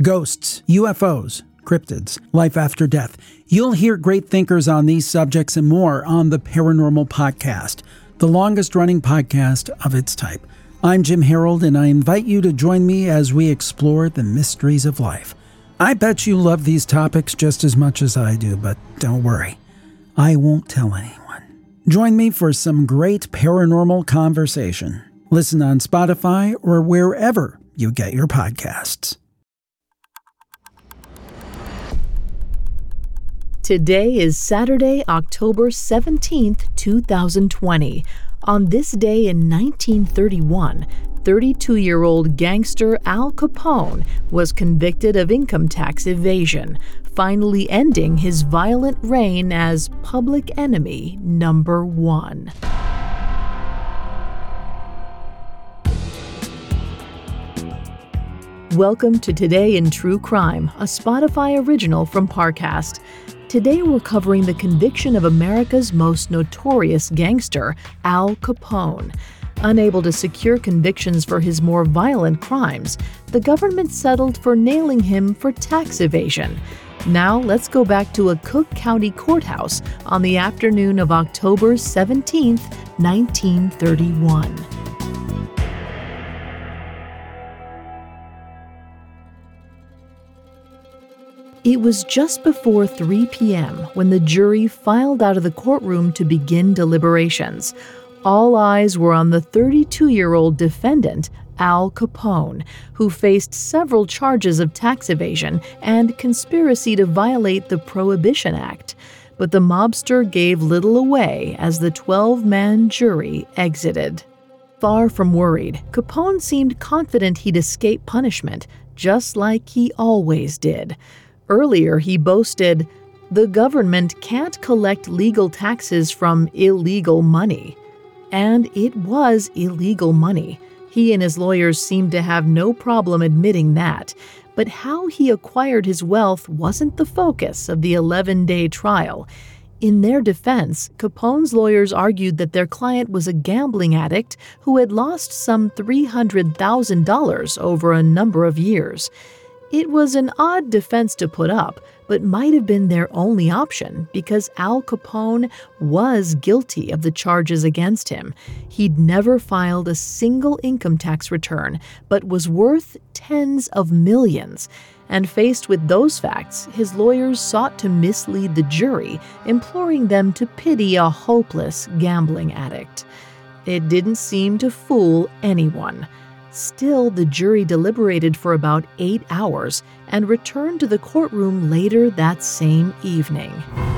Ghosts, UFOs, cryptids, life after death. You'll hear great thinkers on these subjects and more on the Paranormal Podcast, the longest-running podcast of its type. I'm Jim Harold, and I invite you to join me as we explore the mysteries of life. I bet you love these topics just as much as I do, but don't worry, I won't tell anyone. Join me for some great paranormal conversation. Listen on Spotify or wherever you get your podcasts. Today is Saturday, October 17th, 2020. On this day in 1931, 32-year-old gangster Al Capone was convicted of income tax evasion, finally ending his violent reign as public enemy number one. Welcome to Today in True Crime, a Spotify original from Parcast. Today we're covering the conviction of America's most notorious gangster, Al Capone. Unable to secure convictions for his more violent crimes, the government settled for nailing him for tax evasion. Now let's go back to a Cook County courthouse on the afternoon of October 17, 1931. It was just before 3 p.m. when the jury filed out of the courtroom to begin deliberations. All eyes were on the 32-year-old defendant, Al Capone, who faced several charges of tax evasion and conspiracy to violate the Prohibition Act. But the mobster gave little away as the 12-man jury exited. Far from worried, Capone seemed confident he'd escape punishment, just like he always did. Earlier, he boasted, "The government can't collect legal taxes from illegal money." And it was illegal money. He and his lawyers seemed to have no problem admitting that. But how he acquired his wealth wasn't the focus of the 11-day trial. In their defense, Capone's lawyers argued that their client was a gambling addict who had lost some $300,000 over a number of years. It was an odd defense to put up, but might have been their only option because Al Capone was guilty of the charges against him. He'd never filed a single income tax return, but was worth tens of millions. And faced with those facts, his lawyers sought to mislead the jury, imploring them to pity a hopeless gambling addict. It didn't seem to fool anyone. Still, the jury deliberated for about 8 hours and returned to the courtroom later that same evening.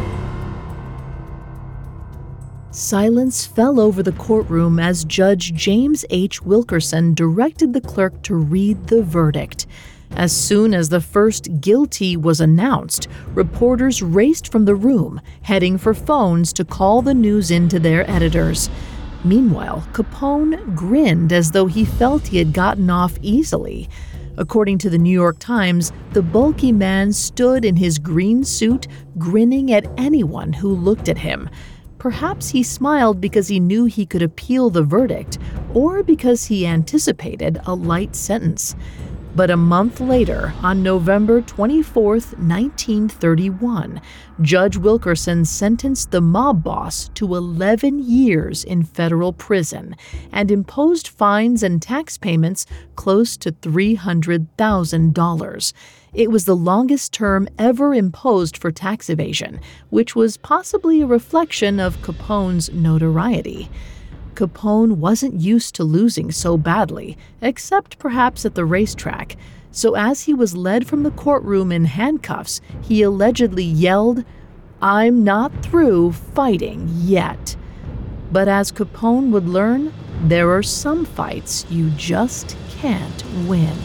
Silence fell over the courtroom as Judge James H. Wilkerson directed the clerk to read the verdict. As soon as the first guilty was announced, reporters raced from the room, heading for phones to call the news in to their editors. Meanwhile, Capone grinned as though he felt he had gotten off easily. According to the New York Times, the bulky man stood in his green suit, grinning at anyone who looked at him. Perhaps he smiled because he knew he could appeal the verdict, or because he anticipated a light sentence. But a month later, on November 24, 1931, Judge Wilkerson sentenced the mob boss to 11 years in federal prison and imposed fines and tax payments close to $300,000. It was the longest term ever imposed for tax evasion, which was possibly a reflection of Capone's notoriety. Capone wasn't used to losing so badly, except perhaps at the racetrack. So as he was led from the courtroom in handcuffs, he allegedly yelled, "I'm not through fighting yet." But as Capone would learn, there are some fights you just can't win.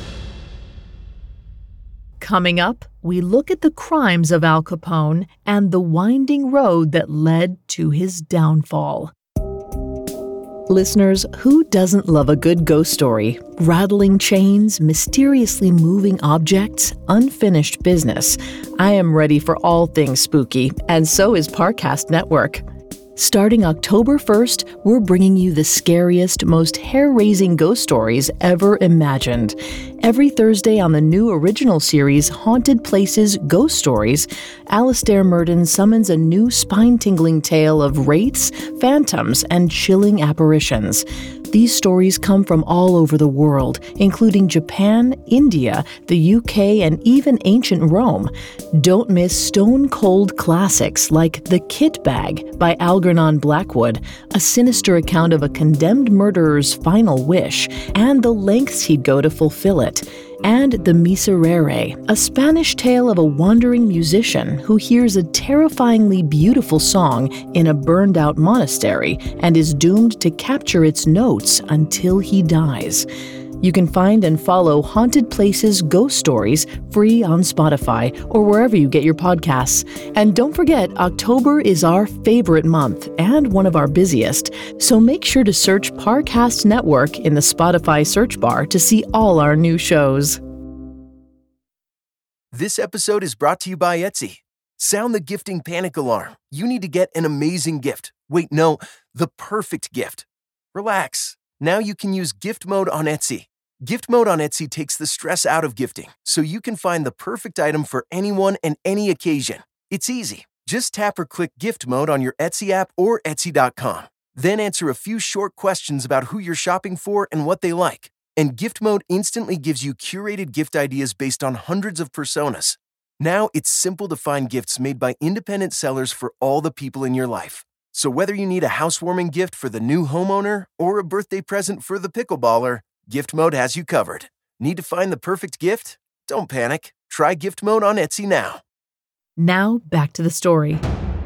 Coming up, we look at the crimes of Al Capone and the winding road that led to his downfall. Listeners, who doesn't love a good ghost story? Rattling chains, mysteriously moving objects, unfinished business. I am ready for all things spooky, and so is Parcast Network. Starting October 1st, we're bringing you the scariest, most hair-raising ghost stories ever imagined. Every Thursday on the new original series, Haunted Places Ghost Stories, Alastair Murden summons a new spine-tingling tale of wraiths, phantoms, and chilling apparitions. These stories come from all over the world, including Japan, India, the UK, and even ancient Rome. Don't miss stone-cold classics like The Kit Bag by Algernon Blackwood, a sinister account of a condemned murderer's final wish, and the lengths he'd go to fulfill it. And The Miserere, a Spanish tale of a wandering musician who hears a terrifyingly beautiful song in a burned-out monastery and is doomed to capture its notes until he dies. You can find and follow Haunted Places Ghost Stories free on Spotify or wherever you get your podcasts. And don't forget, October is our favorite month and one of our busiest, so make sure to search Parcast Network in the Spotify search bar to see all our new shows. This episode is brought to you by Etsy. Sound the gifting panic alarm. You need to get an amazing gift. Wait, no, the perfect gift. Relax. Now you can use gift mode on Etsy. Gift mode on Etsy takes the stress out of gifting, so you can find the perfect item for anyone and any occasion. It's easy. Just tap or click gift mode on your Etsy app or Etsy.com. Then answer a few short questions about who you're shopping for and what they like. And gift mode instantly gives you curated gift ideas based on hundreds of personas. Now it's simple to find gifts made by independent sellers for all the people in your life. So whether you need a housewarming gift for the new homeowner or a birthday present for the pickleballer, Gift Mode has you covered. Need to find the perfect gift? Don't panic. Try Gift Mode on Etsy now. Now back to the story.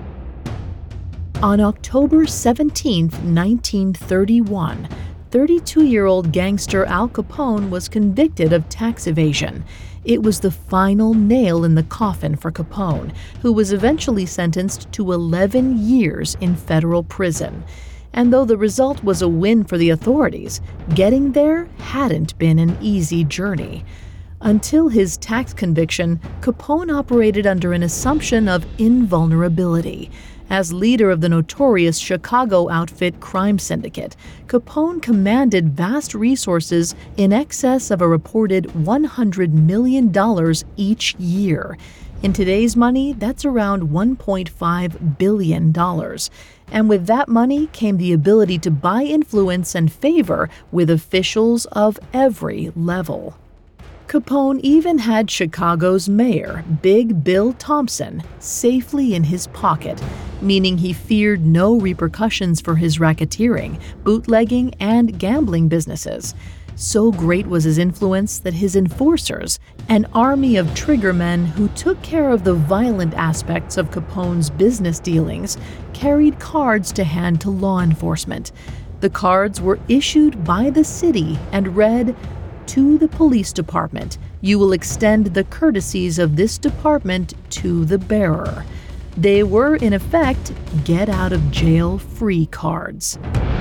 On October 17th, 1931, 32-year-old gangster Al Capone was convicted of tax evasion. It was the final nail in the coffin for Capone, who was eventually sentenced to 11 years in federal prison. And though the result was a win for the authorities, getting there hadn't been an easy journey. Until his tax conviction, Capone operated under an assumption of invulnerability. As leader of the notorious Chicago outfit crime syndicate, Capone commanded vast resources in excess of a reported $100 million each year. In today's money, that's around $1.5 billion. And with that money came the ability to buy influence and favor with officials of every level. Capone even had Chicago's mayor, Big Bill Thompson, safely in his pocket, meaning he feared no repercussions for his racketeering, bootlegging, and gambling businesses. So great was his influence that his enforcers, an army of triggermen who took care of the violent aspects of Capone's business dealings, carried cards to hand to law enforcement. The cards were issued by the city and read, "To the police department, you will extend the courtesies of this department to the bearer." They were, in effect, get-out-of-jail-free cards.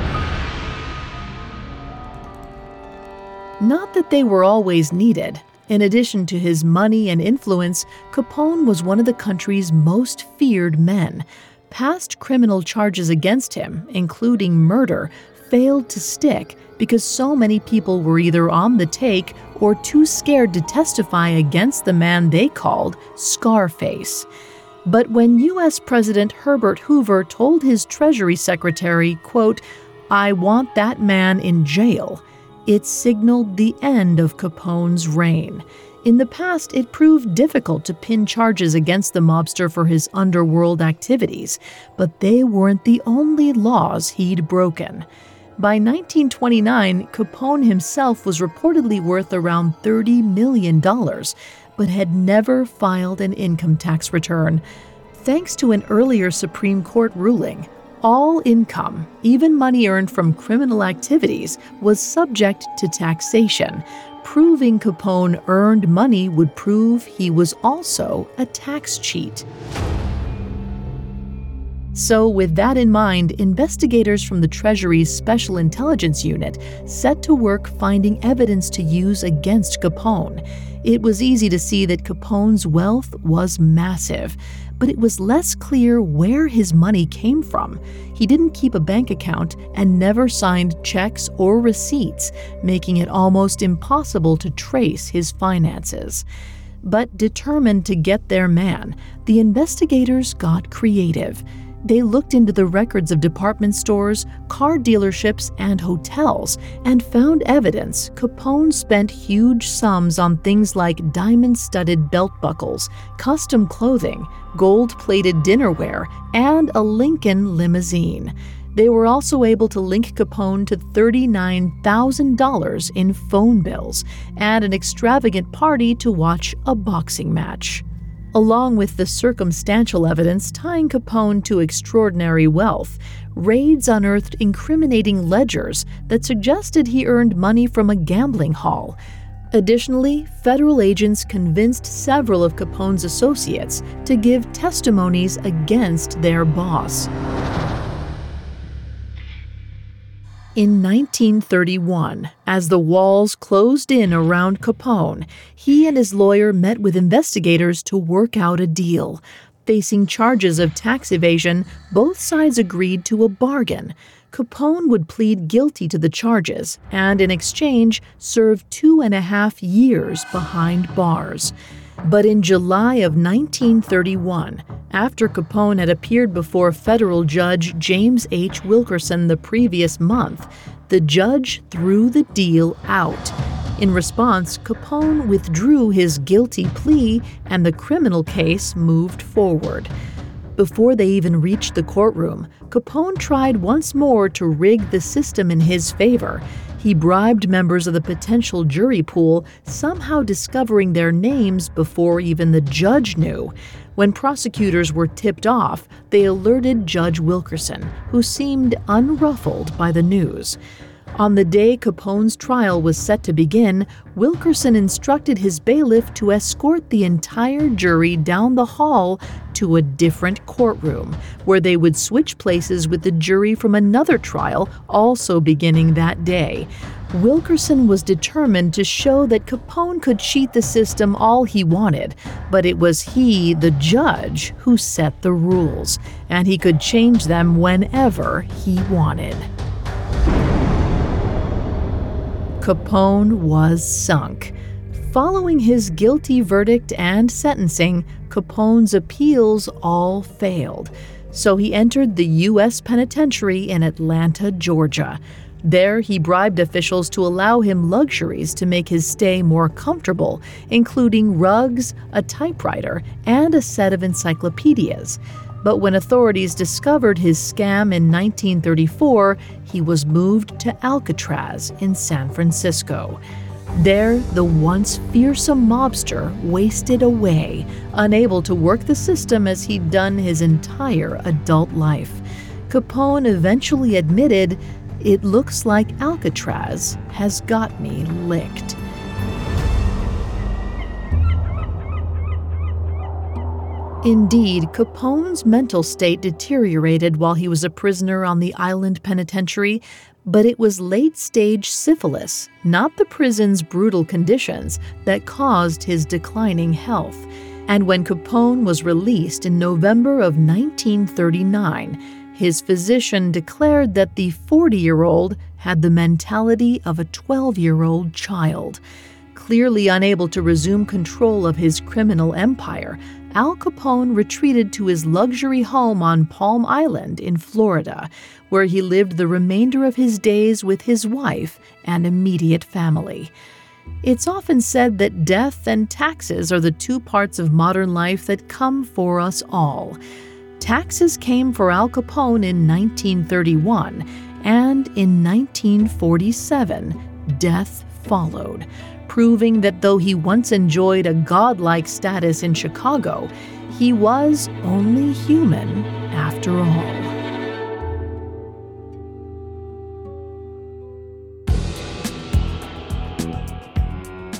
Not that they were always needed. In addition to his money and influence, Capone was one of the country's most feared men. Past criminal charges against him, including murder, failed to stick because so many people were either on the take or too scared to testify against the man they called Scarface. But when U.S. President Herbert Hoover told his Treasury Secretary, quote, "I want that man in jail," it signaled the end of Capone's reign. In the past, it proved difficult to pin charges against the mobster for his underworld activities, but they weren't the only laws he'd broken. By 1929, Capone himself was reportedly worth around $30 million, but had never filed an income tax return. Thanks to an earlier Supreme Court ruling, all income, even money earned from criminal activities, was subject to taxation. Proving Capone earned money would prove he was also a tax cheat. So, with that in mind, investigators from the Treasury's Special Intelligence Unit set to work finding evidence to use against Capone. It was easy to see that Capone's wealth was massive, but it was less clear where his money came from. He didn't keep a bank account and never signed checks or receipts, making it almost impossible to trace his finances. But determined to get their man, the investigators got creative. They looked into the records of department stores, car dealerships, and hotels, and found evidence Capone spent huge sums on things like diamond-studded belt buckles, custom clothing, gold-plated dinnerware, and a Lincoln limousine. They were also able to link Capone to $39,000 in phone bills and an extravagant party to watch a boxing match. Along with the circumstantial evidence tying Capone to extraordinary wealth, raids unearthed incriminating ledgers that suggested he earned money from a gambling hall. Additionally, federal agents convinced several of Capone's associates to give testimonies against their boss. In 1931, as the walls closed in around Capone, he and his lawyer met with investigators to work out a deal. Facing charges of tax evasion, both sides agreed to a bargain. Capone would plead guilty to the charges and, in exchange, serve 2.5 years behind bars. But in July of 1931, after Capone had appeared before federal judge James H. Wilkerson the previous month, the judge threw the deal out. In response, Capone withdrew his guilty plea and the criminal case moved forward. Before they even reached the courtroom, Capone tried once more to rig the system in his favor. He bribed members of the potential jury pool, somehow discovering their names before even the judge knew. When prosecutors were tipped off, they alerted Judge Wilkerson, who seemed unruffled by the news. On the day Capone's trial was set to begin, Wilkerson instructed his bailiff to escort the entire jury down the hall to a different courtroom, where they would switch places with the jury from another trial also beginning that day. Wilkerson was determined to show that Capone could cheat the system all he wanted, but it was he, the judge, who set the rules, and he could change them whenever he wanted. Capone was sunk. Following his guilty verdict and sentencing, Capone's appeals all failed, so he entered the U.S. Penitentiary in Atlanta, Georgia. There, he bribed officials to allow him luxuries to make his stay more comfortable, including rugs, a typewriter, and a set of encyclopedias. But when authorities discovered his scam in 1934, he was moved to Alcatraz in San Francisco. There, the once fearsome mobster wasted away, unable to work the system as he'd done his entire adult life. Capone eventually admitted, "It looks like Alcatraz has got me licked." Indeed, Capone's mental state deteriorated while he was a prisoner on the island penitentiary, but it was late-stage syphilis, not the prison's brutal conditions, that caused his declining health. And when Capone was released in November of 1939, his physician declared that the 40-year-old had the mentality of a 12-year-old child. Clearly unable to resume control of his criminal empire, Al Capone retreated to his luxury home on Palm Island in Florida, where he lived the remainder of his days with his wife and immediate family. It's often said that death and taxes are the two parts of modern life that come for us all. Taxes came for Al Capone in 1931, and in 1947, death followed, proving that though he once enjoyed a godlike status in Chicago, he was only human after all.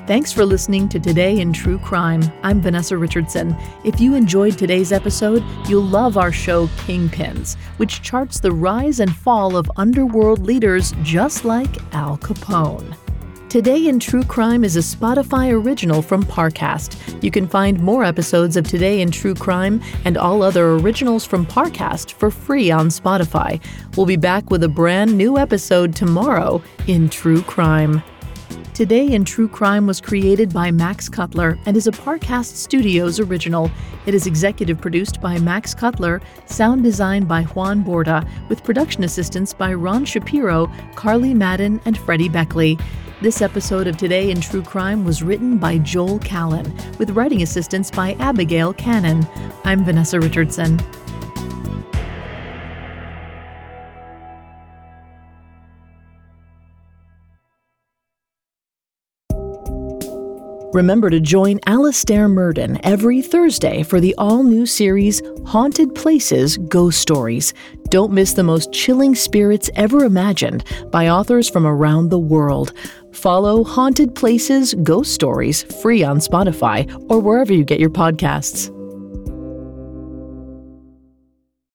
Thanks for listening to Today in True Crime. I'm Vanessa Richardson. If you enjoyed today's episode, you'll love our show Kingpins, which charts the rise and fall of underworld leaders just like Al Capone. Today in True Crime is a Spotify original from Parcast. You can find more episodes of Today in True Crime and all other originals from Parcast for free on Spotify. We'll be back with a brand new episode tomorrow in True Crime. Today in True Crime was created by Max Cutler and is a Parcast Studios original. It is executive produced by Max Cutler, sound designed by Juan Borda, with production assistance by Ron Shapiro, Carly Madden, and Freddie Beckley. This episode of Today in True Crime was written by Joel Callan, with writing assistance by Abigail Cannon. I'm Vanessa Richardson. Remember to join Alastair Murden every Thursday for the all-new series Haunted Places Ghost Stories. Don't miss the most chilling spirits ever imagined by authors from around the world. Follow Haunted Places Ghost Stories free on Spotify or wherever you get your podcasts.